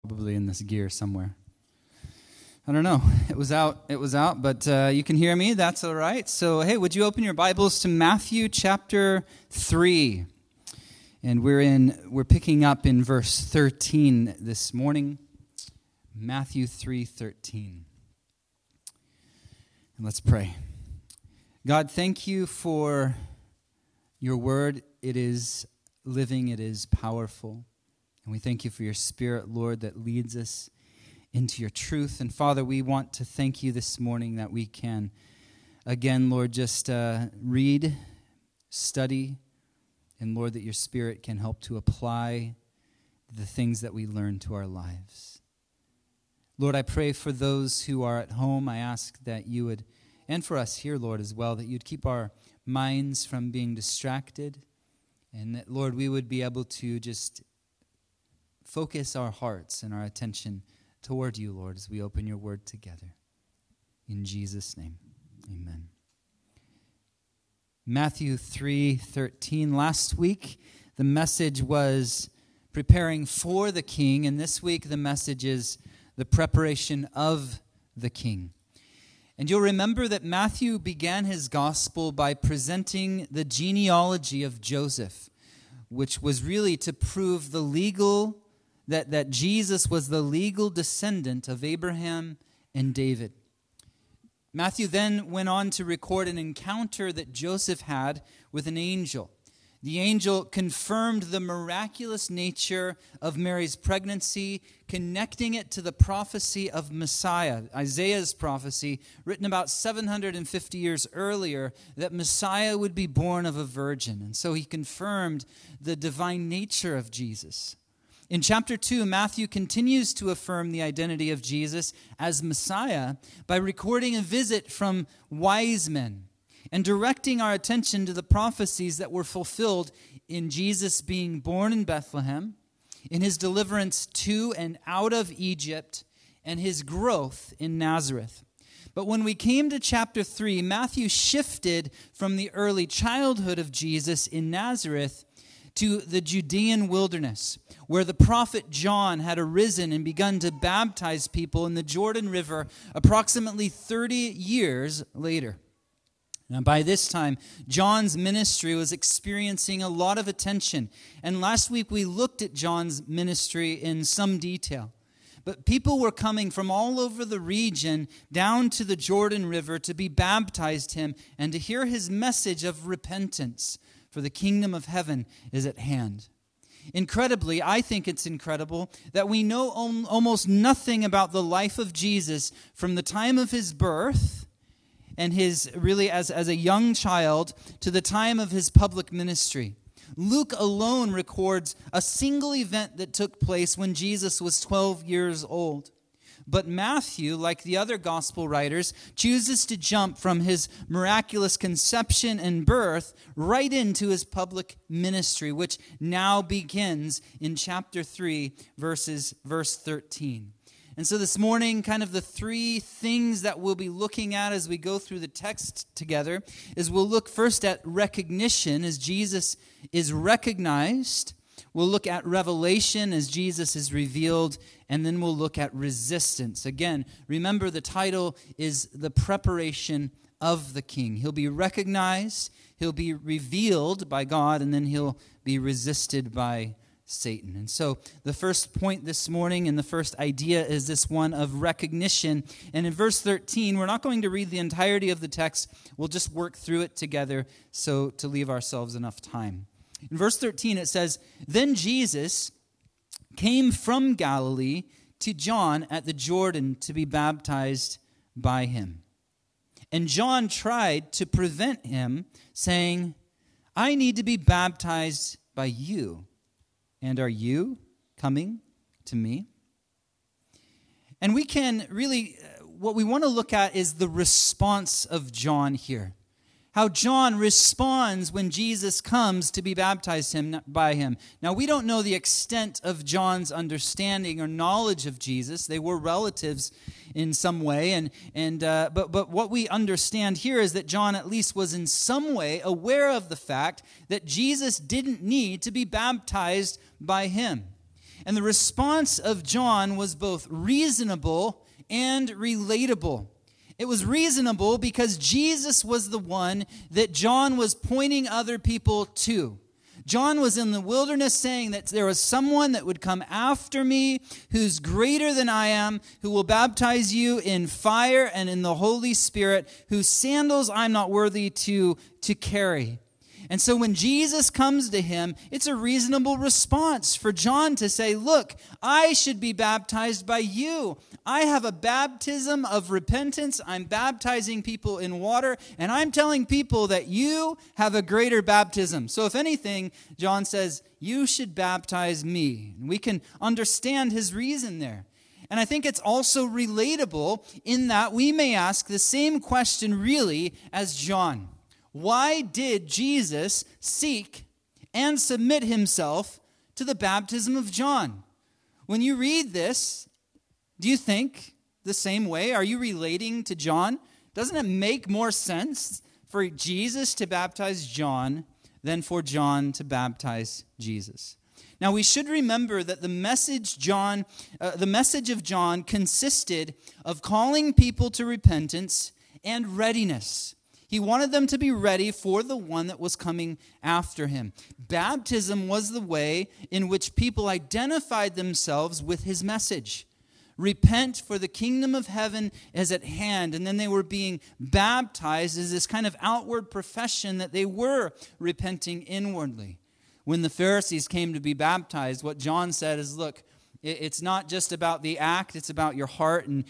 probably in this gear somewhere. I don't know. It was out, but you can hear me. That's all right. So, hey, would you open your Bibles to Matthew chapter 3? And we're picking up in verse 13 this morning. Matthew 3:13. And let's pray. God, thank you for your word. It is living, it is powerful. And we thank you for your Spirit, Lord, that leads us into your truth. And Father, we want to thank you this morning that we can, again, Lord, just read, study, and Lord, that your Spirit can help to apply the things that we learn to our lives. Lord, I pray for those who are at home. I ask that you would, and for us here, Lord, as well, that you'd keep our minds from being distracted, and that, Lord, we would be able to just focus our hearts and our attention toward you, Lord, as we open your word together. In Jesus' name, amen. Matthew 3:13. Last week, the message was preparing for the king, and this week the message is the preparation of the king. And you'll remember that Matthew began his gospel by presenting the genealogy of Joseph, which was really to prove the legal that Jesus was the legal descendant of Abraham and David. Matthew then went on to record an encounter that Joseph had with an angel. The angel confirmed the miraculous nature of Mary's pregnancy, connecting it to the prophecy of Messiah, Isaiah's prophecy, written about 750 years earlier, that Messiah would be born of a virgin. And so he confirmed the divine nature of Jesus. In chapter 2, Matthew continues to affirm the identity of Jesus as Messiah by recording a visit from wise men and directing our attention to the prophecies that were fulfilled in Jesus being born in Bethlehem, in his deliverance to and out of Egypt, and his growth in Nazareth. But when we came to chapter 3, Matthew shifted from the early childhood of Jesus in Nazareth to the Judean wilderness, where the prophet John had arisen and begun to baptize people in the Jordan River approximately 30 years later. Now, by this time, John's ministry was experiencing a lot of attention. And last week, we looked at John's ministry in some detail. But people were coming from all over the region down to the Jordan River to be baptized him and to hear his message of repentance, for the kingdom of heaven is at hand. Incredibly, I think it's incredible that we know almost nothing about the life of Jesus from the time of his birth and his, really as a young child, to the time of his public ministry. Luke alone records a single event that took place when Jesus was 12 years old. But Matthew, like the other gospel writers, chooses to jump from his miraculous conception and birth right into his public ministry, which now begins in chapter 3, verse 13. And so this morning, kind of the three things that we'll be looking at as we go through the text together is we'll look first at recognition as Jesus is recognized. We'll look at revelation as Jesus is revealed, and then we'll look at resistance. Again, remember the title is the preparation of the king. He'll be recognized, he'll be revealed by God, and then he'll be resisted by Satan. And so the first point this morning and the first idea is this one of recognition. And in verse 13, we're not going to read the entirety of the text. We'll just work through it together so to leave ourselves enough time. In verse 13, it says, "Then Jesus came from Galilee to John at the Jordan to be baptized by him. And John tried to prevent him, saying, 'I need to be baptized by you, and are you coming to me?'" And we can really, what we want to look at is the response of John here. How John responds when Jesus comes to be baptized by him. Now, we don't know the extent of John's understanding or knowledge of Jesus. They were relatives in some way, but what we understand here is that John at least was in some way aware of the fact that Jesus didn't need to be baptized by him. And the response of John was both reasonable and relatable. It was reasonable because Jesus was the one that John was pointing other people to. John was in the wilderness saying that there was someone that would come after me who's greater than I am, who will baptize you in fire and in the Holy Spirit, whose sandals I'm not worthy to carry. And so when Jesus comes to him, it's a reasonable response for John to say, look, I should be baptized by you. I have a baptism of repentance. I'm baptizing people in water, and I'm telling people that you have a greater baptism. So if anything, John says, you should baptize me. And we can understand his reason there. And I think it's also relatable in that we may ask the same question really as John. Why did Jesus seek and submit himself to the baptism of John? When you read this, do you think the same way? Are you relating to John? Doesn't it make more sense for Jesus to baptize John than for John to baptize Jesus? Now, we should remember that the message of John consisted of calling people to repentance and readiness. He wanted them to be ready for the one that was coming after him. Baptism was the way in which people identified themselves with his message. Repent, for the kingdom of heaven is at hand. And then they were being baptized as this kind of outward profession that they were repenting inwardly. When the Pharisees came to be baptized, what John said is, look, it's not just about the act, it's about your heart, and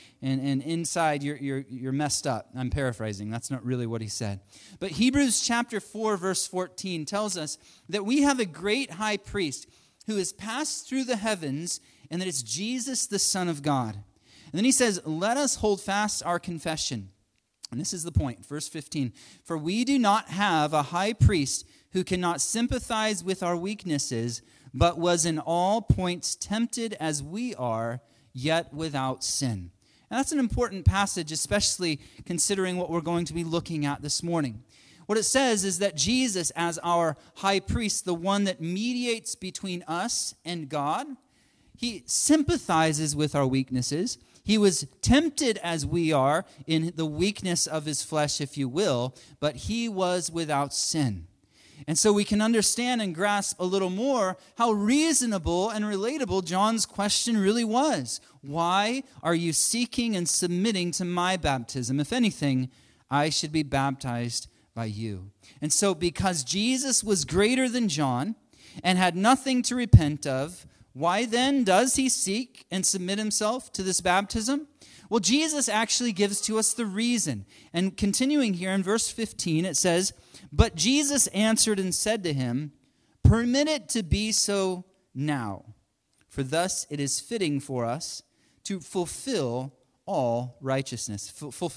inside you're messed up. I'm paraphrasing. That's not really what he said. But Hebrews chapter 4, verse 14 tells us that we have a great high priest who has passed through the heavens, and that it's Jesus, the Son of God. And then he says, let us hold fast our confession. And this is the point, verse 15. For we do not have a high priest who cannot sympathize with our weaknesses, but was in all points tempted as we are, yet without sin. And that's an important passage, especially considering what we're going to be looking at this morning. What it says is that Jesus, as our high priest, the one that mediates between us and God, he sympathizes with our weaknesses. He was tempted as we are in the weakness of his flesh, if you will, but he was without sin. And so we can understand and grasp a little more how reasonable and relatable John's question really was. Why are you seeking and submitting to my baptism? If anything, I should be baptized by you. And so because Jesus was greater than John and had nothing to repent of, why then does he seek and submit himself to this baptism? Well, Jesus actually gives to us the reason. And continuing here in verse 15, it says, but Jesus answered and said to him, permit it to be so now, for thus it is fitting for us to fulfill all righteousness.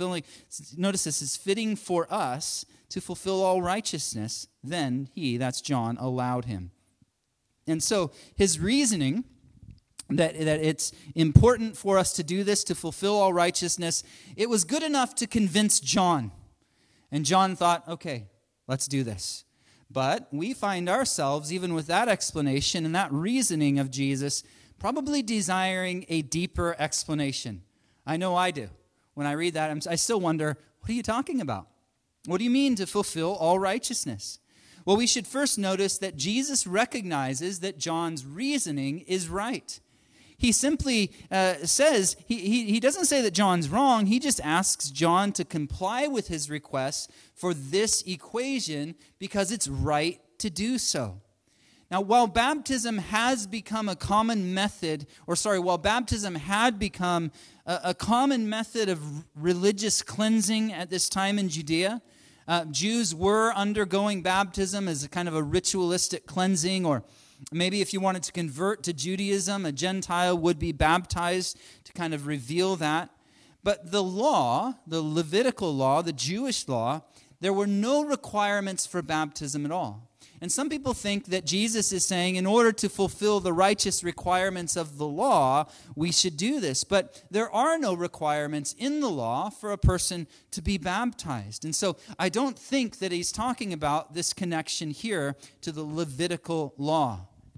Notice this is fitting for us to fulfill all righteousness. Then he, that's John, allowed him. And so his reasoning that it's important for us to do this, to fulfill all righteousness, it was good enough to convince John. And John thought, okay, let's do this. But we find ourselves, even with that explanation and that reasoning of Jesus, probably desiring a deeper explanation. I know I do. When I read that, I still wonder, what are you talking about? What do you mean to fulfill all righteousness? Well, we should first notice that Jesus recognizes that John's reasoning is right. He simply says, he doesn't say that John's wrong. He just asks John to comply with his request for this equation because it's right to do so. Now, while baptism has become a common method, while baptism had become a common method of religious cleansing at this time in Judea, Jews were undergoing baptism as a kind of a ritualistic cleansing, or maybe if you wanted to convert to Judaism, a Gentile would be baptized to kind of reveal that. But the law, the Levitical law, the Jewish law, there were no requirements for baptism at all. And some people think that Jesus is saying, in order to fulfill the righteous requirements of the law, we should do this. But there are no requirements in the law for a person to be baptized. And so I don't think that he's talking about this connection here to the Levitical law.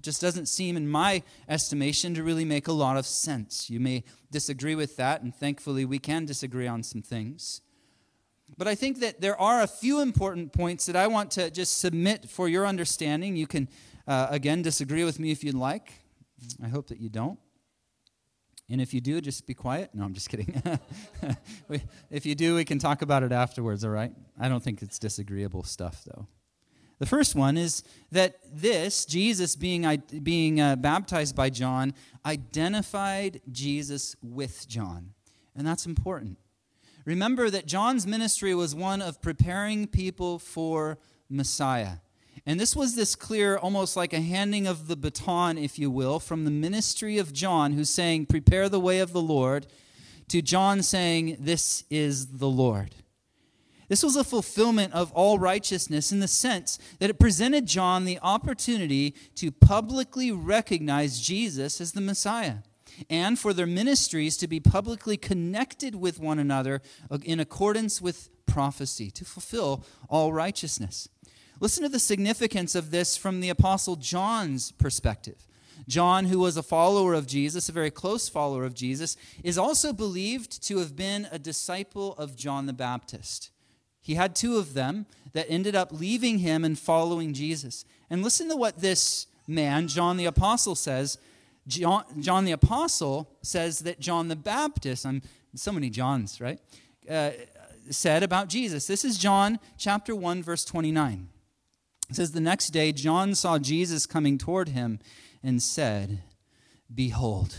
just doesn't seem, in my estimation, to really make a lot of sense. You may disagree with that, and thankfully we can disagree on some things. But I think that there are a few important points that I want to just submit for your understanding. You can, again, disagree with me if you'd like. I hope that you don't. And if you do, just be quiet. No, I'm just kidding. If you do, we can talk about it afterwards, all right? I don't think it's disagreeable stuff, though. The first one is that Jesus being baptized by John, identified Jesus with John. And that's important. Remember that John's ministry was one of preparing people for Messiah. And this was this clear, almost like a handing of the baton, if you will, from the ministry of John, who's saying, prepare the way of the Lord, to John saying, this is the Lord. This was a fulfillment of all righteousness in the sense that it presented John the opportunity to publicly recognize Jesus as the Messiah, and for their ministries to be publicly connected with one another in accordance with prophecy, to fulfill all righteousness. Listen to the significance of this from the Apostle John's perspective. John, who was a follower of Jesus, a very close follower of Jesus, is also believed to have been a disciple of John the Baptist. He had two of them that ended up leaving him and following Jesus. And listen to what this man, John the Apostle, says. John the Apostle says that John the Baptist, so many Johns, right, said about Jesus. This is John chapter 1, verse 29. It says, the next day John saw Jesus coming toward him and said, behold.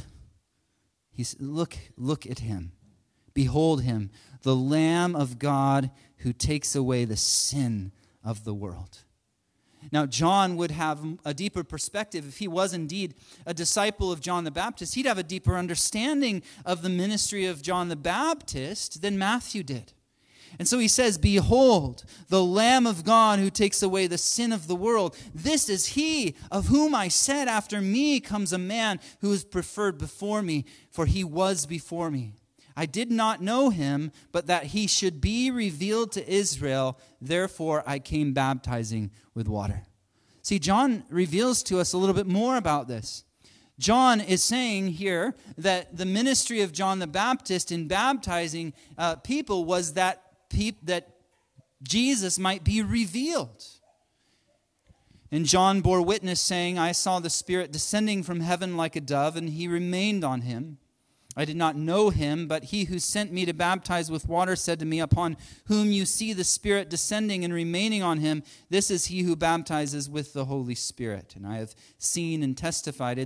Look at him. Behold him, the Lamb of God who takes away the sin of the world. Now, John would have a deeper perspective. If he was indeed a disciple of John the Baptist, he'd have a deeper understanding of the ministry of John the Baptist than Matthew did. And so he says, behold, the Lamb of God who takes away the sin of the world. This is he of whom I said, after me comes a man who is preferred before me, for he was before me. I did not know him, but that he should be revealed to Israel. Therefore, I came baptizing with water. See, John reveals to us a little bit more about this. John is saying here that the ministry of John the Baptist in baptizing people was that Jesus might be revealed. And John bore witness, saying, I saw the Spirit descending from heaven like a dove, and he remained on him. I did not know him, but he who sent me to baptize with water said to me, upon whom you see the Spirit descending and remaining on him, this is he who baptizes with the Holy Spirit. And I have seen and testified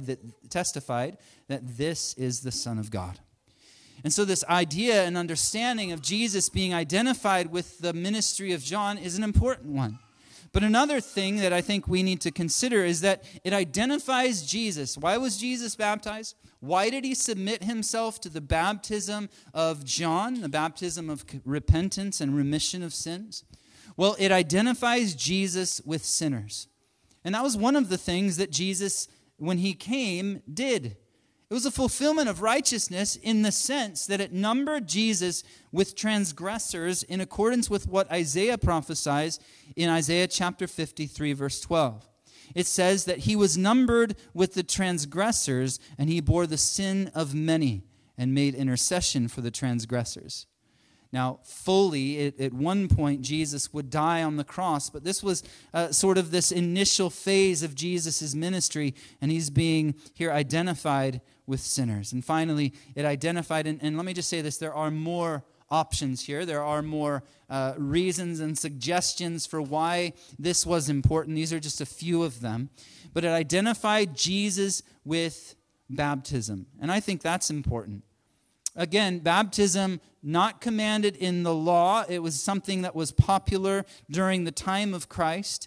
that this is the Son of God. And so this idea and understanding of Jesus being identified with the ministry of John is an important one. But another thing that I think we need to consider is that it identifies Jesus. Why was Jesus baptized? Why did he submit himself to the baptism of John, the baptism of repentance and remission of sins? Well, it identifies Jesus with sinners. And that was one of the things that Jesus, when he came, did. It was a fulfillment of righteousness in the sense that it numbered Jesus with transgressors in accordance with what Isaiah prophesies in Isaiah chapter 53, verse 12. It says that he was numbered with the transgressors, and he bore the sin of many and made intercession for the transgressors. Now, fully, at one point, Jesus would die on the cross, but this was sort of this initial phase of Jesus' ministry, and he's being here identified with sinners. And finally, it identified, and let me just say this, there are more options here. There are more reasons and suggestions for why this was important. These are just a few of them. But it identified Jesus with baptism, and I think that's important. Again, baptism not commanded in the law. It was something that was popular during the time of Christ.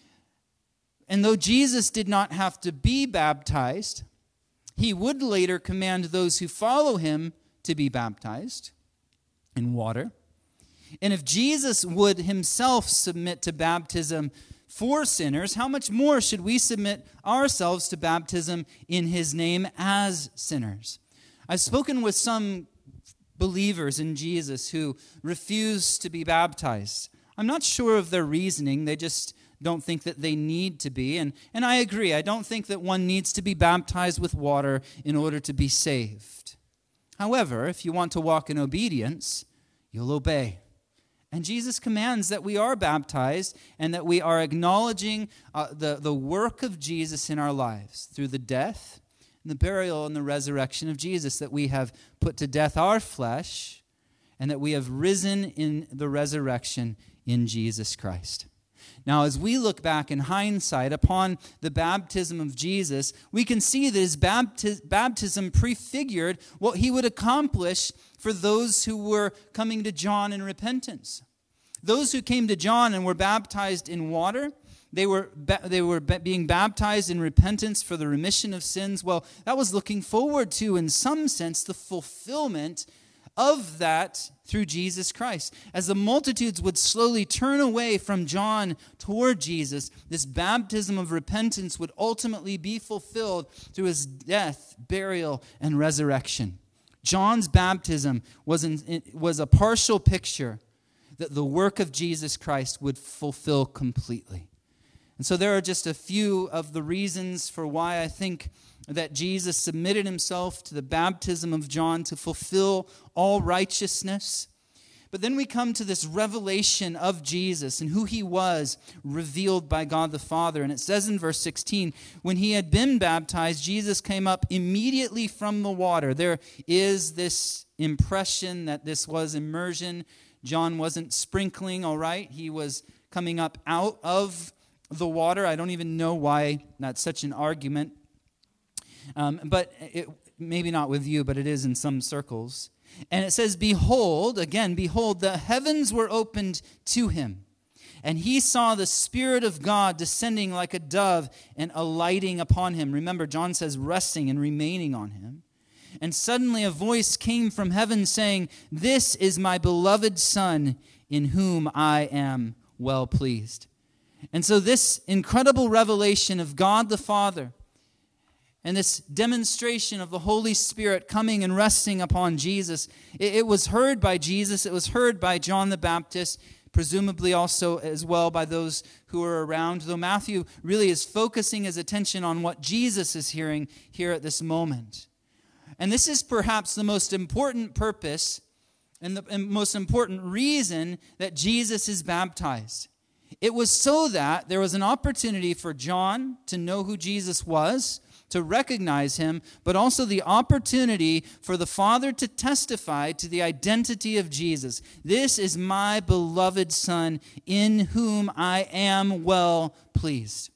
And though Jesus did not have to be baptized, he would later command those who follow him to be baptized in water. And if Jesus would himself submit to baptism for sinners, how much more should we submit ourselves to baptism in his name as sinners? I've spoken with some believers in Jesus who refuse to be baptized. I'm not sure of their reasoning. They just don't think that they need to be. And I agree. I don't think that one needs to be baptized with water in order to be saved. However, if you want to walk in obedience, you'll obey. And Jesus commands that we are baptized and that we are acknowledging the work of Jesus in our lives through the death and the burial and the resurrection of Jesus, that we have put to death our flesh and that we have risen in the resurrection in Jesus Christ. Now, as we look back in hindsight upon the baptism of Jesus, we can see that his baptism prefigured what he would accomplish for those who were coming to John in repentance. Those who came to John and were baptized in water, they were being baptized in repentance for the remission of sins. Well, that was looking forward to, in some sense, the fulfillment of that through Jesus Christ. As the multitudes would slowly turn away from John toward Jesus, this baptism of repentance would ultimately be fulfilled through his death, burial, and resurrection. John's baptism was a partial picture that the work of Jesus Christ would fulfill completely. And so there are just a few of the reasons for why I think that Jesus submitted himself to the baptism of John to fulfill all righteousness. But then we come to this revelation of Jesus and who he was revealed by God the Father. And it says in verse 16, when he had been baptized, Jesus came up immediately from the water. There is this impression that this was immersion. John wasn't sprinkling, all right? He was coming up out of the water. I don't even know why that's such an argument. But maybe not with you, but it is in some circles. And it says, behold, the heavens were opened to him. And he saw the Spirit of God descending like a dove and alighting upon him. Remember, John says resting and remaining on him. And suddenly a voice came from heaven saying, this is my beloved Son, in whom I am well pleased. And so this incredible revelation of God the Father and this demonstration of the Holy Spirit coming and resting upon Jesus, it was heard by Jesus, it was heard by John the Baptist, presumably also as well by those who are around, though Matthew really is focusing his attention on what Jesus is hearing here at this moment. And this is perhaps the most important purpose and the most important reason that Jesus is baptized. It was so that there was an opportunity for John to know who Jesus was, to recognize him, but also the opportunity for the Father to testify to the identity of Jesus. This is my beloved Son, in whom I am well pleased.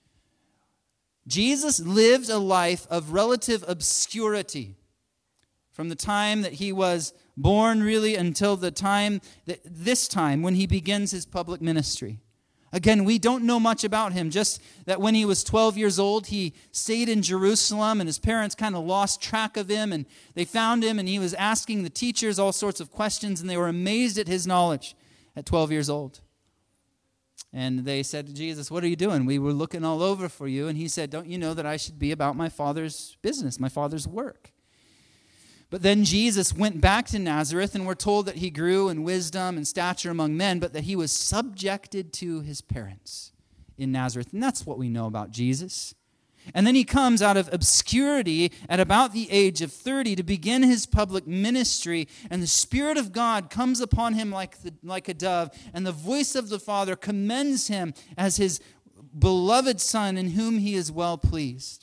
Jesus lived a life of relative obscurity from the time that he was born, really, until this time when he begins his public ministry. Again, we don't know much about him, just that when he was 12 years old, he stayed in Jerusalem, and his parents kind of lost track of him, and they found him, and he was asking the teachers all sorts of questions, and they were amazed at his knowledge at 12 years old. And they said to Jesus, what are you doing? We were looking all over for you. And he said, don't you know that I should be about my Father's business, my Father's work? But then Jesus went back to Nazareth, and we're told that he grew in wisdom and stature among men, but that he was subjected to his parents in Nazareth. And that's what we know about Jesus. And then he comes out of obscurity at about the age of 30 to begin his public ministry, and the Spirit of God comes upon him like a dove, and the voice of the Father commends him as his beloved Son, in whom he is well pleased.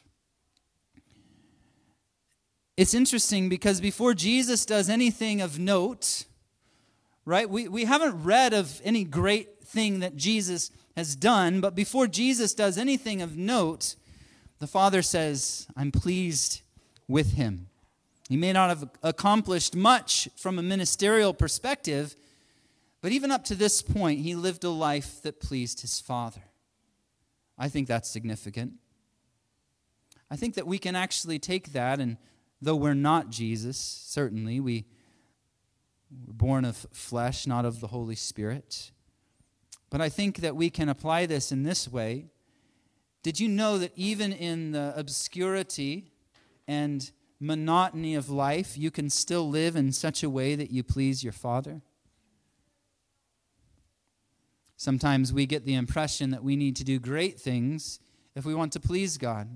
It's interesting because before Jesus does anything of note, right, we haven't read of any great thing that Jesus has done, but before Jesus does anything of note, the Father says, I'm pleased with him. He may not have accomplished much from a ministerial perspective, but even up to this point, he lived a life that pleased his Father. I think that's significant. I think that we can actually take that, and though we're not Jesus, certainly, we're born of flesh, not of the Holy Spirit. But I think that we can apply this in this way. Did you know that even in the obscurity and monotony of life, you can still live in such a way that you please your Father? Sometimes we get the impression that we need to do great things if we want to please God.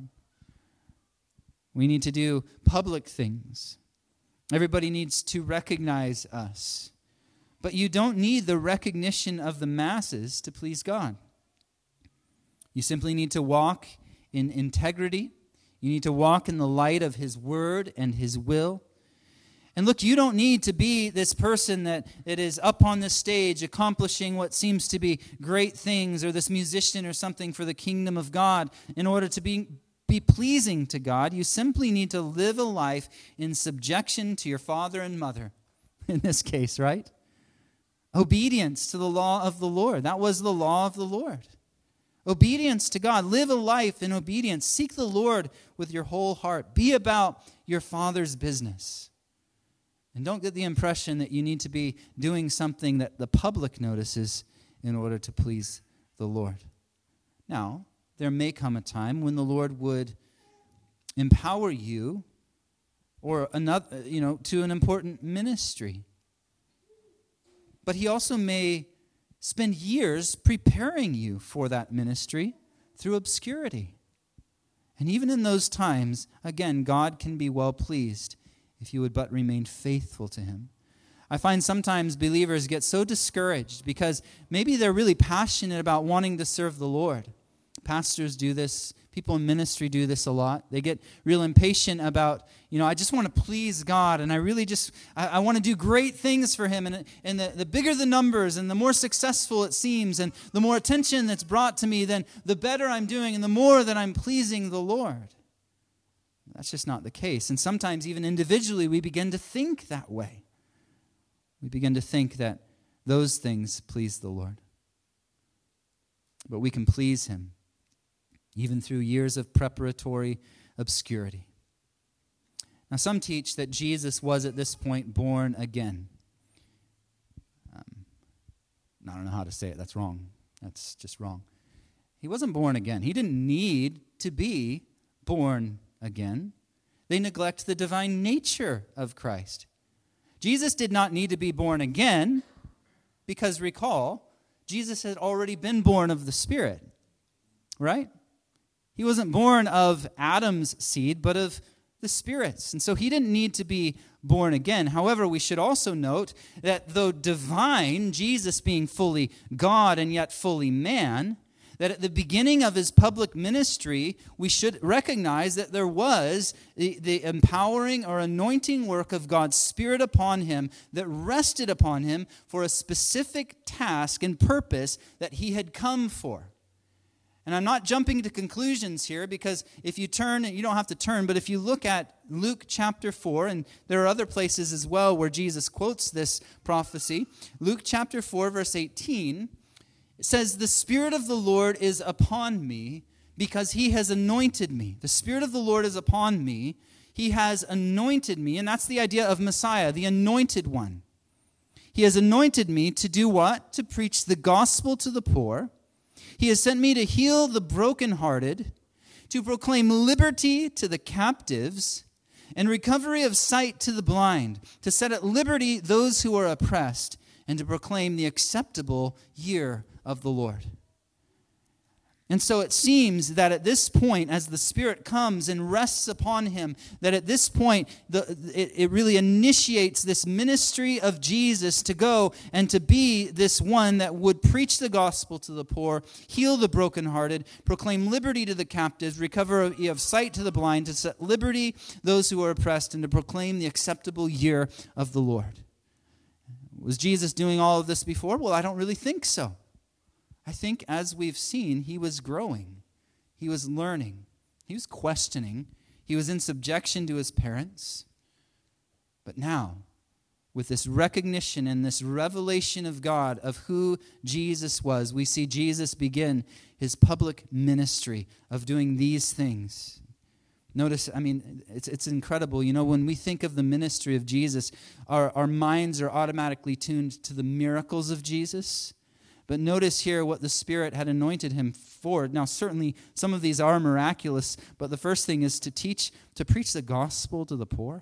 We need to do public things. Everybody needs to recognize us. But you don't need the recognition of the masses to please God. You simply need to walk in integrity. You need to walk in the light of His Word and His will. And look, you don't need to be this person that is up on the stage accomplishing what seems to be great things, or this musician or something for the kingdom of God in order to be pleasing to God. You simply need to live a life in subjection to your father and mother, in this case, right? Obedience to the law of the Lord. That was the law of the Lord. Obedience to God. Live a life in obedience. Seek the Lord with your whole heart. Be about your Father's business. And don't get the impression that you need to be doing something that the public notices in order to please the Lord. Now, there may come a time when the Lord would empower you or another, to an important ministry. But He also may spend years preparing you for that ministry through obscurity. And even in those times, again, God can be well pleased if you would but remain faithful to Him. I find sometimes believers get so discouraged because maybe they're really passionate about wanting to serve the Lord. Pastors do this. People in ministry do this a lot. They get real impatient about, I just want to please God, and I really just, I want to do great things for Him. And the bigger the numbers and the more successful it seems and the more attention that's brought to me, then the better I'm doing and the more that I'm pleasing the Lord. That's just not the case. And sometimes even individually we begin to think that way. We begin to think that those things please the Lord. But we can please Him even through years of preparatory obscurity. Now, some teach that Jesus was at this point born again. I don't know how to say it. That's wrong. That's just wrong. He wasn't born again. He didn't need to be born again. They neglect the divine nature of Christ. Jesus did not need to be born again because, recall, Jesus had already been born of the Spirit, right? He wasn't born of Adam's seed, but of the Spirit's. And so He didn't need to be born again. However, we should also note that though divine, Jesus being fully God and yet fully man, that at the beginning of His public ministry, we should recognize that there was the empowering or anointing work of God's Spirit upon Him that rested upon Him for a specific task and purpose that He had come for. And I'm not jumping to conclusions here, because if you turn, and you don't have to turn, but if you look at Luke chapter 4, and there are other places as well where Jesus quotes this prophecy. Luke chapter 4, verse 18, it says, "The Spirit of the Lord is upon me, because He has anointed me." The Spirit of the Lord is upon me. He has anointed me. And that's the idea of Messiah, the anointed one. He has anointed me to do what? To preach the gospel to the poor. He has sent me to heal the brokenhearted, to proclaim liberty to the captives, and recovery of sight to the blind, to set at liberty those who are oppressed, and to proclaim the acceptable year of the Lord. And so it seems that at this point, as the Spirit comes and rests upon Him, that at this point, it really initiates this ministry of Jesus to go and to be this one that would preach the gospel to the poor, heal the brokenhearted, proclaim liberty to the captives, recovery of sight to the blind, to set liberty those who are oppressed, and to proclaim the acceptable year of the Lord. Was Jesus doing all of this before? Well, I don't really think so. I think, as we've seen, He was growing. He was learning. He was questioning. He was in subjection to His parents. But now, with this recognition and this revelation of God of who Jesus was, we see Jesus begin His public ministry of doing these things. Notice, it's incredible. When we think of the ministry of Jesus, our minds are automatically tuned to the miracles of Jesus. But notice here what the Spirit had anointed Him for. Now, certainly some of these are miraculous, but the first thing is to preach the gospel to the poor.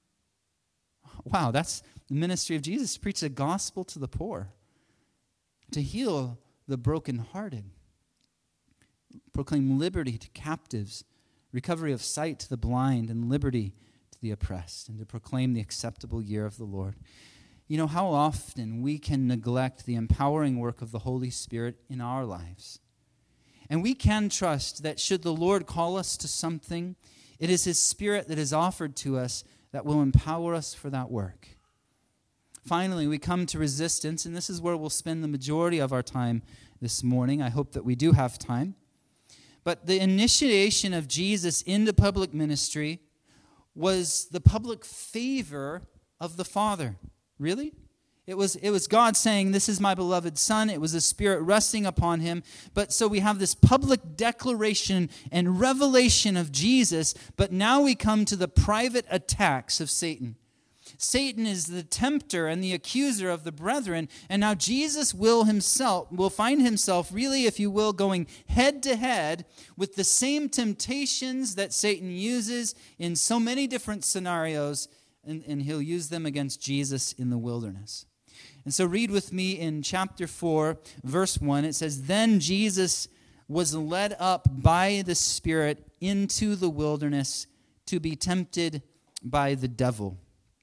Wow, that's the ministry of Jesus, to preach the gospel to the poor. to heal the brokenhearted, proclaim liberty to captives, recovery of sight to the blind, and liberty to the oppressed, and to proclaim the acceptable year of the Lord. You know, how often we can neglect the empowering work of the Holy Spirit in our lives. And we can trust that should the Lord call us to something, it is His Spirit that is offered to us that will empower us for that work. Finally, we come to resistance, and this is where we'll spend the majority of our time this morning. I hope that we do have time. But the initiation of Jesus into public ministry was the public favor of the Father. Really? It was God saying, "This is my beloved Son." It was the Spirit resting upon Him. But so we have this public declaration and revelation of Jesus, but now we come to the private attacks of Satan. Satan is the tempter and the accuser of the brethren, and now Jesus will find himself really, if you will, going head to head with the same temptations that Satan uses in so many different scenarios, and he'll use them against Jesus in the wilderness. And so read with me in chapter 4, verse 1. It says, "Then Jesus was led up by the Spirit into the wilderness to be tempted by the devil."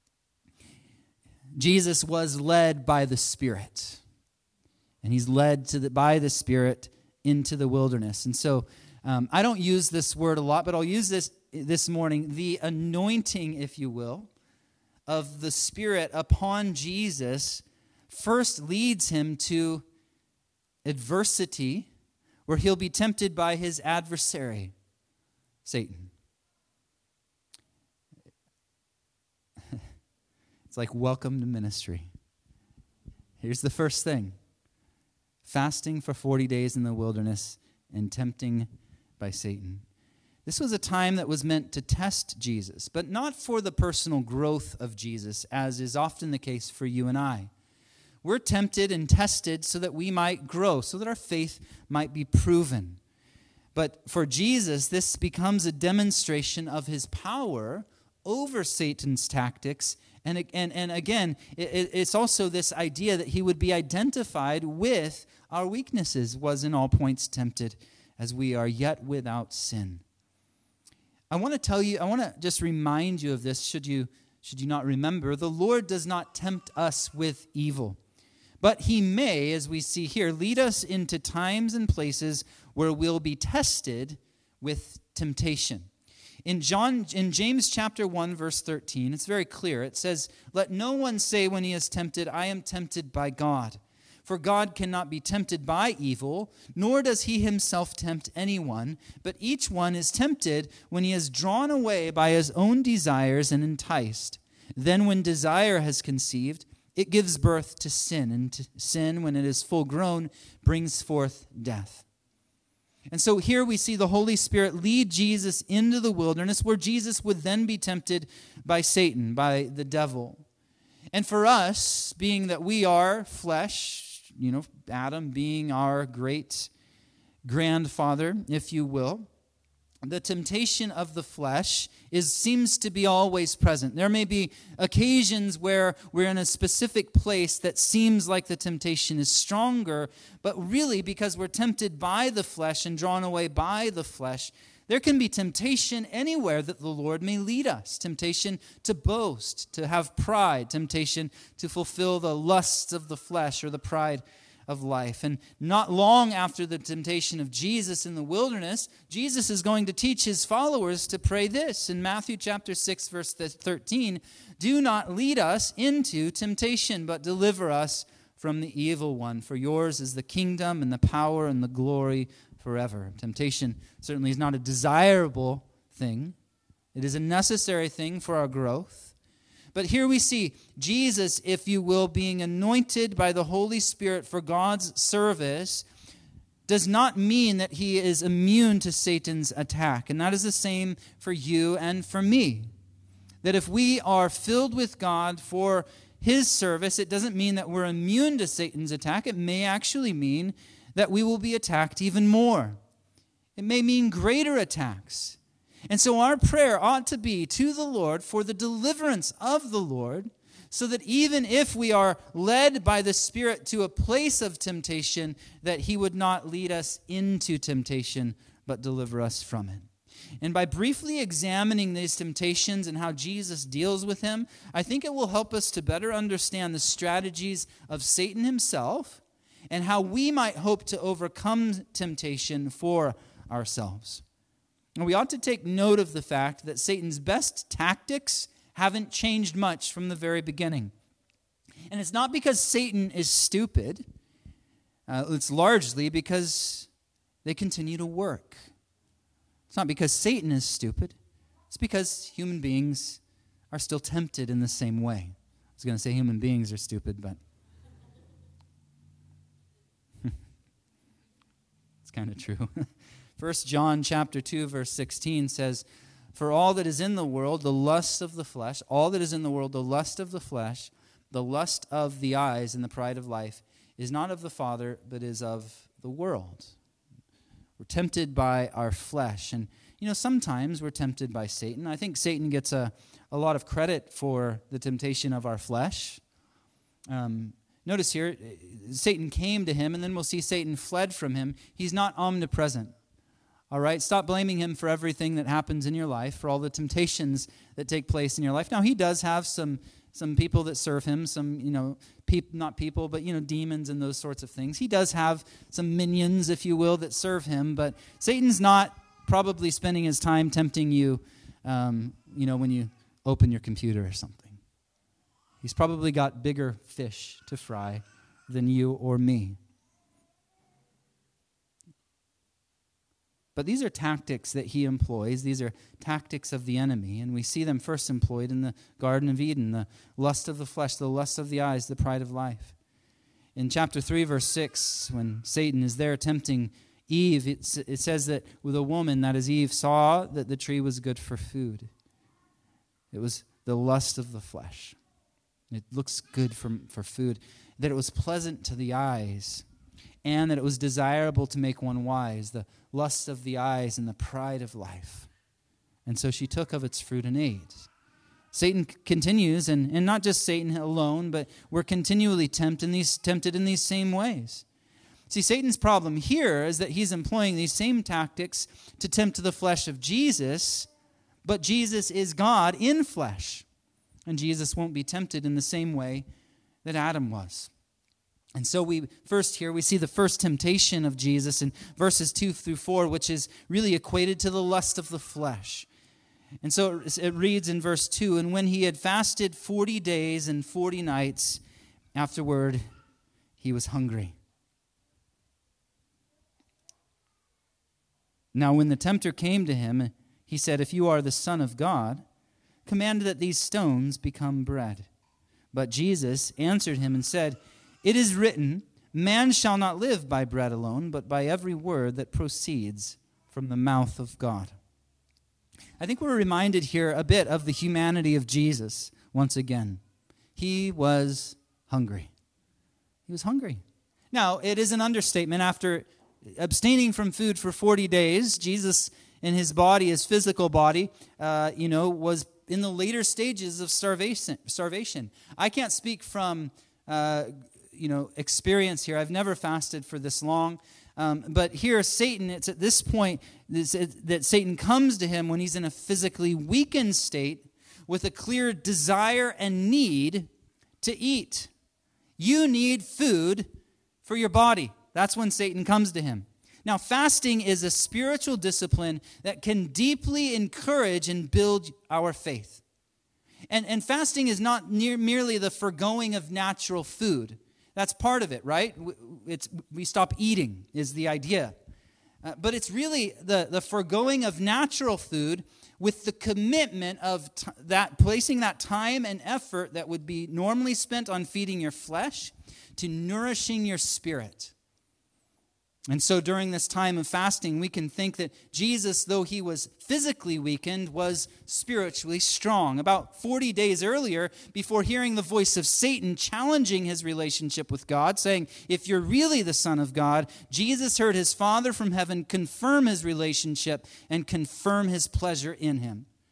Jesus was led by the Spirit, and He's led by the Spirit into the wilderness. And so I don't use this word a lot, but I'll use this morning, the anointing, if you will, of the Spirit upon Jesus first leads Him to adversity, where He'll be tempted by His adversary, Satan. It's like, welcome to ministry. Here's the first thing: fasting for 40 days in the wilderness and tempting by Satan. This was a time that was meant to test Jesus, but not for the personal growth of Jesus, as is often the case for you and I. We're tempted and tested so that we might grow, so that our faith might be proven. But for Jesus, this becomes a demonstration of His power over Satan's tactics. And again, it's also this idea that He would be identified with our weaknesses, was in all points tempted as we are, yet without sin. I want to just remind you of this, should you not remember. The Lord does not tempt us with evil, but He may, as we see here, lead us into times and places where we'll be tested with temptation. In James chapter 1, verse 13, it's very clear. It says, "Let no one say when he is tempted, 'I am tempted by God.' For God cannot be tempted by evil, nor does He Himself tempt anyone. But each one is tempted when he is drawn away by his own desires and enticed. Then when desire has conceived, it gives birth to sin. And sin, when it is full grown, brings forth death." And so here we see the Holy Spirit lead Jesus into the wilderness, where Jesus would then be tempted by Satan, by the devil. And for us, being that we are flesh, Adam being our great grandfather, if you will, the temptation of the flesh seems to be always present. There may be occasions where we're in a specific place that seems like the temptation is stronger, but really because we're tempted by the flesh and drawn away by the flesh, there can be temptation anywhere that the Lord may lead us. Temptation to boast, to have pride, temptation to fulfill the lusts of the flesh or the pride of life. And not long after the temptation of Jesus in the wilderness, Jesus is going to teach His followers to pray this. In Matthew chapter 6, verse 13, "Do not lead us into temptation, but deliver us from the evil one. For yours is the kingdom and the power and the glory forever." Temptation certainly is not a desirable thing. It is a necessary thing for our growth. But here we see Jesus, if you will, being anointed by the Holy Spirit for God's service, does not mean that He is immune to Satan's attack. And that is the same for you and for me. That if we are filled with God for His service, it doesn't mean that we're immune to Satan's attack. It may actually mean that we will be attacked even more. It may mean greater attacks. And so our prayer ought to be to the Lord for the deliverance of the Lord, so that even if we are led by the Spirit to a place of temptation, that he would not lead us into temptation, but deliver us from it. And by briefly examining these temptations and how Jesus deals with them, I think it will help us to better understand the strategies of Satan himself and how we might hope to overcome temptation for ourselves. And we ought to take note of the fact that Satan's best tactics haven't changed much from the very beginning. And it's not because Satan is stupid. It's largely because they continue to work. It's not because Satan is stupid. It's because human beings are still tempted in the same way. I was going to say human beings are stupid, but it's kind of true. 1 John chapter 2, verse 16 says, "For all that is in the world, the lust of the flesh, all that is in the world, the lust of the flesh, the lust of the eyes, and the pride of life, is not of the Father, but is of the world." We're tempted by our flesh. And, sometimes we're tempted by Satan. I think Satan gets a lot of credit for the temptation of our flesh. Notice here, Satan came to him, and then we'll see Satan fled from him. He's not omnipresent. All right? Stop blaming him for everything that happens in your life, for all the temptations that take place in your life. Now, he does have some people that serve him, not people, but, demons and those sorts of things. He does have some minions, if you will, that serve him, but Satan's not probably spending his time tempting you, when you open your computer or something. He's probably got bigger fish to fry than you or me. But these are tactics that he employs. These are tactics of the enemy, and we see them first employed in the Garden of Eden, the lust of the flesh, the lust of the eyes, the pride of life. In chapter 3, verse 6, when Satan is there tempting Eve, it says that with a woman, that is Eve, saw that the tree was good for food. It was the lust of the flesh. It looks good for food. That it was pleasant to the eyes, and that it was desirable to make one wise, the lust of the eyes and the pride of life. And so she took of its fruit and ate. Satan continues, and not just Satan alone, but we're continually tempted in these same ways. See, Satan's problem here is that he's employing these same tactics to tempt the flesh of Jesus, but Jesus is God in flesh. And Jesus won't be tempted in the same way that Adam was. And so we see the first temptation of Jesus in verses 2 through 4, which is really equated to the lust of the flesh. And so it reads in verse 2, "And when he had fasted 40 days and 40 nights, afterward he was hungry. Now when the tempter came to him, he said, 'If you are the Son of God, command that these stones become bread.' But Jesus answered him and said, 'It is written, man shall not live by bread alone, but by every word that proceeds from the mouth of God.'" I think we're reminded here a bit of the humanity of Jesus once again. He was hungry. He was hungry. Now, it is an understatement. After abstaining from food for 40 days, Jesus in his body, his physical body, was in the later stages of starvation. I can't speak from experience here. I've never fasted for this long. But here, Satan, it's at this point that Satan comes to him when he's in a physically weakened state with a clear desire and need to eat. You need food for your body. That's when Satan comes to him. Now, fasting is a spiritual discipline that can deeply encourage and build our faith. And fasting is not merely the forgoing of natural food. That's part of it, right? We stop eating is the idea. But it's really the forgoing of natural food with the commitment of placing that time and effort that would be normally spent on feeding your flesh to nourishing your spirit. And so during this time of fasting, we can think that Jesus, though he was physically weakened, was spiritually strong. About 40 days earlier, before hearing the voice of Satan challenging his relationship with God, saying, "If you're really the Son of God," Jesus heard his Father from heaven confirm his relationship and confirm his pleasure in him.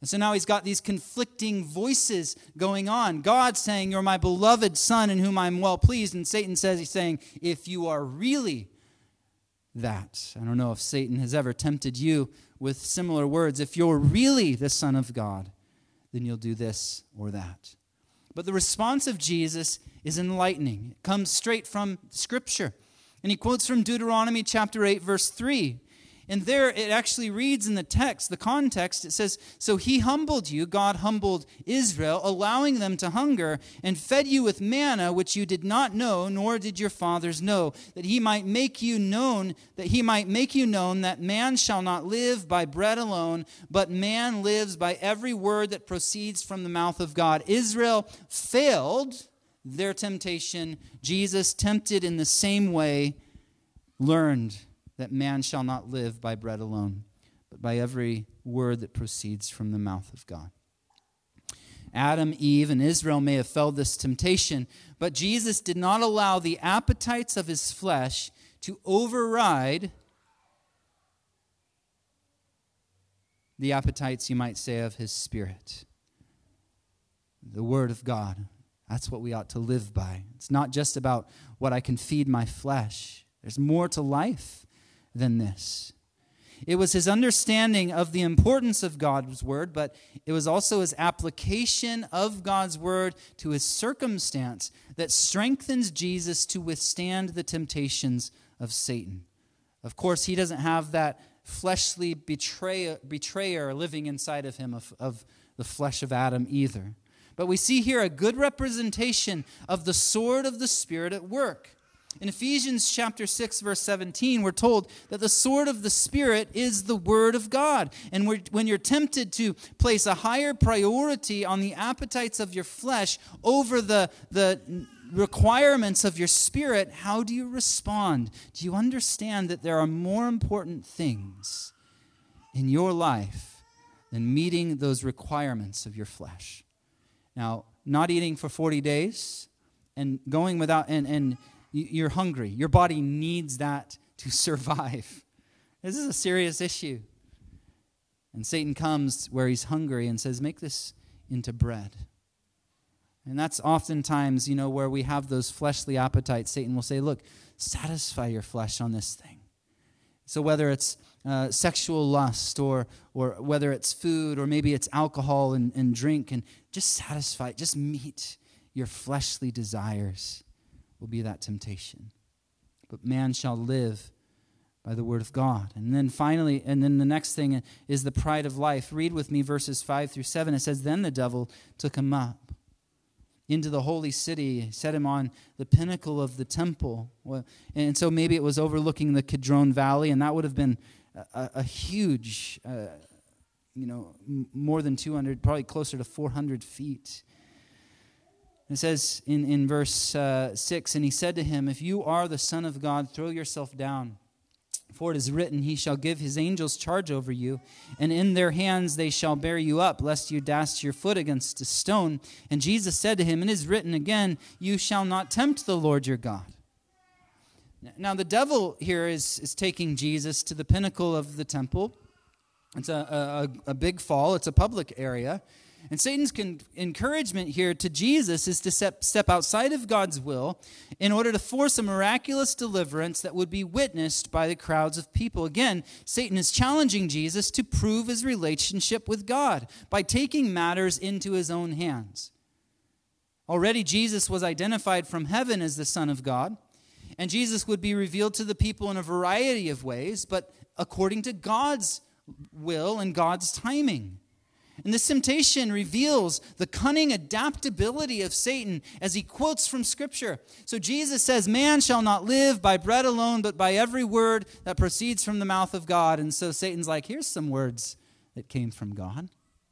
And so now he's got these conflicting voices going on. God saying, you're my beloved Son in whom I'm well pleased. And Satan says, he's saying, if you are really that. I don't know if Satan has ever tempted you with similar words. If you're really the Son of God, then you'll do this or that. But the response of Jesus is enlightening. It comes straight from Scripture. And he quotes from Deuteronomy chapter 8, verse 3. And there it actually reads in the text, the context, it says, so he humbled you, God humbled Israel, allowing them to hunger, and fed you with manna, which you did not know, nor did your fathers know, that he might make you known, that man shall not live by bread alone, but man lives by every word that proceeds from the mouth of God. Israel failed their temptation. Jesus, tempted in the same way, learned that man shall not live by bread alone, but by every word that proceeds from the mouth of God. Adam, Eve, and Israel may have felt this temptation, but Jesus did not allow the appetites of his flesh to override the appetites, you might say, of his spirit. The Word of God. That's what we ought to live by. It's not just about what I can feed my flesh. There's more to life than this. It was his understanding of the importance of God's word, but it was also his application of God's word to his circumstance that strengthens Jesus to withstand the temptations of Satan. Of course, he doesn't have that fleshly betrayer living inside of him of the flesh of Adam either. But we see here a good representation of the sword of the Spirit at work. In Ephesians chapter 6, verse 17, we're told that the sword of the Spirit is the Word of God. And when you're tempted to place a higher priority on the appetites of your flesh over the requirements of your spirit, how do you respond? Do you understand that there are more important things in your life than meeting those requirements of your flesh? Now, not eating for 40 days and going without, and you're hungry. Your body needs that to survive. This is a serious issue. And Satan comes where he's hungry and says, make this into bread. And that's oftentimes, where we have those fleshly appetites. Satan will say, look, satisfy your flesh on this thing. So whether it's sexual lust or whether it's food or maybe it's alcohol and drink, and just satisfy, just meet your fleshly desires, will be that temptation. But man shall live by the word of God. And then finally, the next thing is the pride of life. Read with me verses 5 through 7. It says, then the devil took him up into the holy city, set him on the pinnacle of the temple. And so maybe it was overlooking the Kidron Valley, and that would have been a huge, more than 200, probably closer to 400 feet. It says in verse 6, and he said to him, if you are the Son of God, throw yourself down. For it is written, he shall give his angels charge over you, and in their hands they shall bear you up, lest you dash your foot against a stone. And Jesus said to him, it is written again, you shall not tempt the Lord your God. Now the devil here is taking Jesus to the pinnacle of the temple. It's a big fall. It's a public area. And Satan's encouragement here to Jesus is to step outside of God's will in order to force a miraculous deliverance that would be witnessed by the crowds of people. Again, Satan is challenging Jesus to prove his relationship with God by taking matters into his own hands. Already Jesus was identified from heaven as the Son of God, and Jesus would be revealed to the people in a variety of ways, but according to God's will and God's timing. And this temptation reveals the cunning adaptability of Satan as he quotes from Scripture. So Jesus says, man shall not live by bread alone, but by every word that proceeds from the mouth of God. And so Satan's like, here's some words that came from God.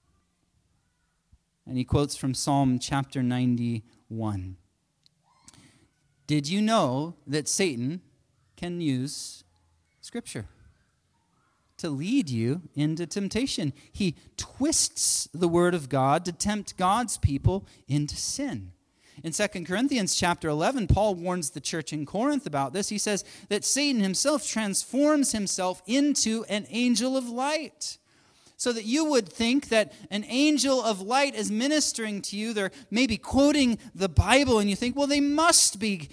And he quotes from Psalm chapter 91. Did you know that Satan can use Scripture to lead you into temptation? He twists the word of God to tempt God's people into sin. In 2 Corinthians chapter 11, Paul warns the church in Corinth about this. He says that Satan himself transforms himself into an angel of light. so that you would think that an angel of light is ministering to you. They're maybe quoting the Bible, and you think, well, they must be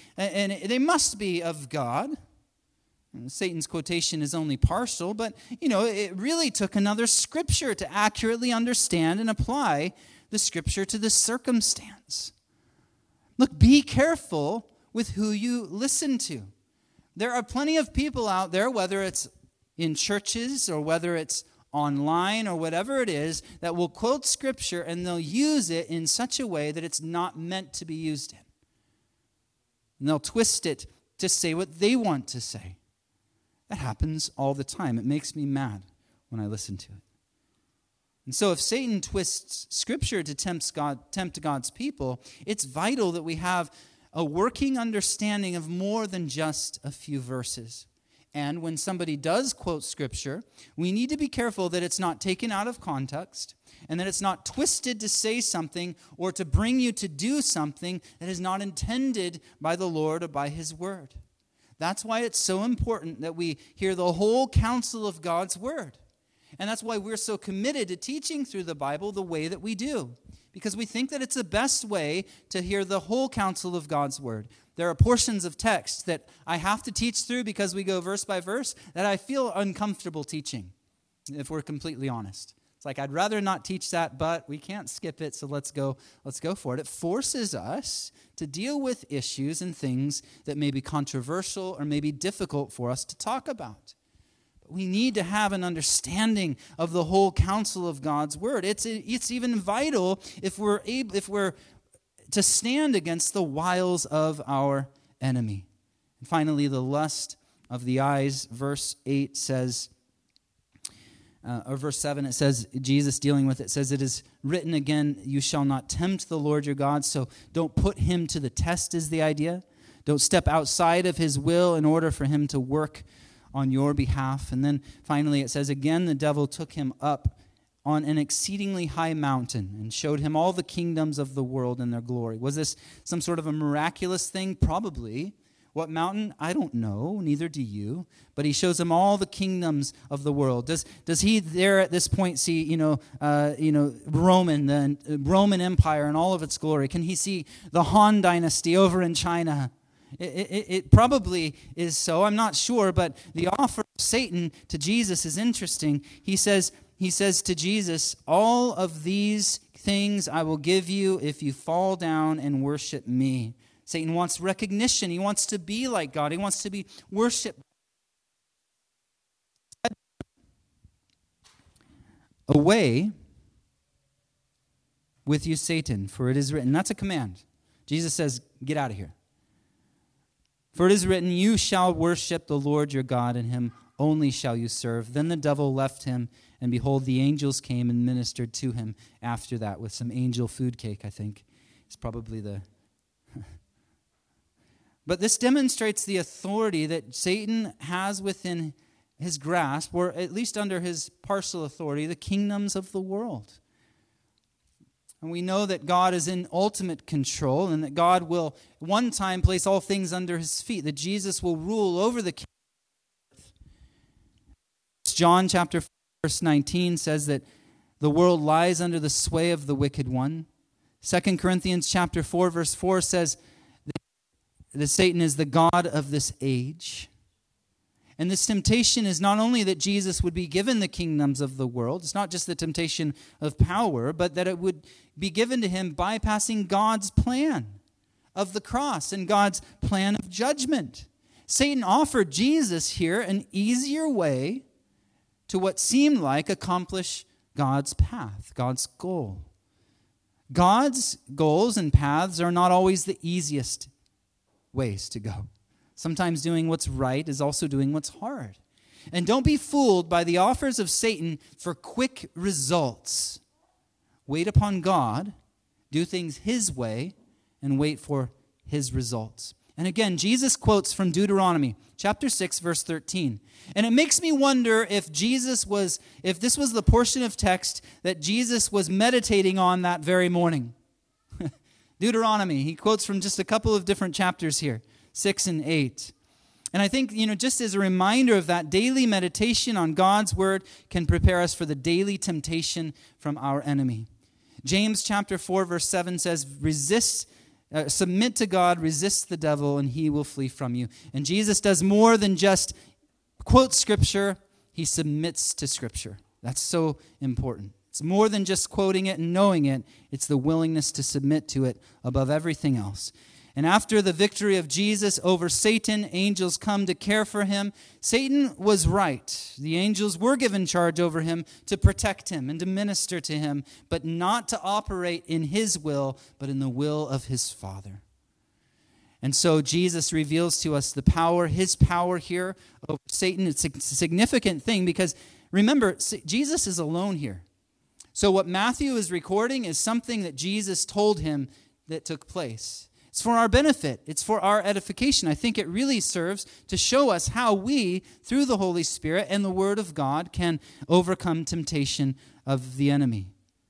of God. And Satan's quotation is only partial, but it really took another scripture to accurately understand and apply the scripture to the circumstance. Look, be careful with who you listen to. There are plenty of people out there, whether it's in churches or whether it's online or whatever it is, that will quote scripture and they'll use it in such a way that it's not meant to be used in. And they'll twist it to say what they want to say. That happens all the time. It makes me mad when I listen to it. And so if Satan twists scripture to tempt God's people, it's vital that we have a working understanding of more than just a few verses. And when somebody does quote scripture, we need to be careful that it's not taken out of context and that it's not twisted to say something or to bring you to do something that is not intended by the Lord or by his word. That's why it's so important that we hear the whole counsel of God's word. And that's why we're so committed to teaching through the Bible the way that we do. Because we think that it's the best way to hear the whole counsel of God's word. There are portions of text that I have to teach through because we go verse by verse that I feel uncomfortable teaching, if we're completely honest. It's like, I'd rather not teach that, but we can't skip it, so let's go for it. It forces us to deal with issues and things that may be controversial or may be difficult for us to talk about. But we need to have an understanding of the whole counsel of God's word. It's even vital if we're to stand against the wiles of our enemy. And finally, the lust of the eyes, verse 8 says, or verse 7, it says, Jesus dealing with it, says, it is written again, you shall not tempt the Lord your God. So don't put him to the test is the idea. Don't step outside of his will in order for him to work on your behalf. And then finally it says, again, the devil took him up on an exceedingly high mountain and showed him all the kingdoms of the world and their glory. Was this some sort of a miraculous thing? Probably. What mountain? I don't know, neither do you. But he shows him all the kingdoms of the world. Does he there at this point see, the Roman Empire and all of its glory? Can he see the Han Dynasty over in China? It probably is so. I'm not sure, but the offer of Satan to Jesus is interesting. He says to Jesus, all of these things I will give you if you fall down and worship me. Satan wants recognition. He wants to be like God. He wants to be worshipped. Away with you, Satan, for it is written. That's a command. Jesus says, get out of here. For it is written, you shall worship the Lord your God, and him only shall you serve. Then the devil left him, and behold, the angels came and ministered to him after that with some angel food cake, I think. It's probably the... But this demonstrates the authority that Satan has within his grasp, or at least under his partial authority, the kingdoms of the world. And we know that God is in ultimate control and that God will one time place all things under his feet, that Jesus will rule over the kingdom of earth. John chapter 4, verse 19 says that the world lies under the sway of the wicked one. 2 Corinthians chapter 4, verse 4 says that Satan is the god of this age. And this temptation is not only that Jesus would be given the kingdoms of the world, it's not just the temptation of power, but that it would be given to him bypassing God's plan of the cross and God's plan of judgment. Satan offered Jesus here an easier way to what seemed like accomplish God's path, God's goal. God's goals and paths are not always the easiest ways to go. Sometimes doing what's right is also doing what's hard. And don't be fooled by the offers of Satan for quick results. Wait upon God, do things his way, and wait for his results. And again, Jesus quotes from Deuteronomy chapter 6, verse 13. And it makes me wonder if this was the portion of text that Jesus was meditating on that very morning. Deuteronomy, he quotes from just a couple of different chapters here, 6 and 8. And I think, just as a reminder of that, daily meditation on God's word can prepare us for the daily temptation from our enemy. James chapter 4, verse 7 says, submit to God, resist the devil, and he will flee from you. And Jesus does more than just quote Scripture. He submits to Scripture. That's so important. It's more than just quoting it and knowing it. It's the willingness to submit to it above everything else. And after the victory of Jesus over Satan, angels come to care for him. Satan was right. The angels were given charge over him to protect him and to minister to him, but not to operate in his will, but in the will of his Father. And so Jesus reveals to us his power here over Satan. It's a significant thing because, remember, Jesus is alone here. So what Matthew is recording is something that Jesus told him that took place. It's for our benefit. It's for our edification. I think it really serves to show us how we, through the Holy Spirit and the Word of God, can overcome temptation of the enemy.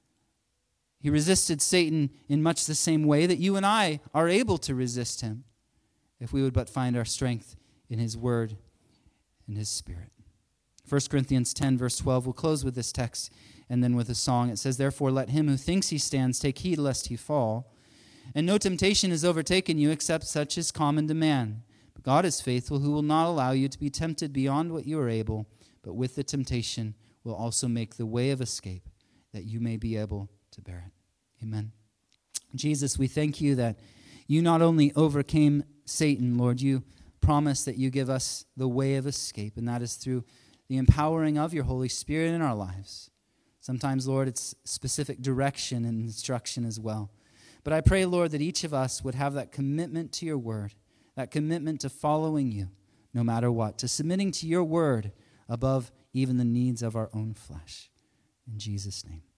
He resisted Satan in much the same way that you and I are able to resist him if we would but find our strength in his Word and his Spirit. 1 Corinthians 10, verse 12, we'll close with this text and then with a song. It says, therefore, let him who thinks he stands take heed lest he fall. And no temptation has overtaken you except such as common to man. But God is faithful, who will not allow you to be tempted beyond what you are able, but with the temptation will also make the way of escape, that you may be able to bear it. Amen. Jesus, we thank you that you not only overcame Satan, Lord, you promise that you give us the way of escape, and that is through the empowering of your Holy Spirit in our lives. Sometimes, Lord, it's specific direction and instruction as well. But I pray, Lord, that each of us would have that commitment to your word, that commitment to following you no matter what, to submitting to your word above even the needs of our own flesh. In Jesus' name.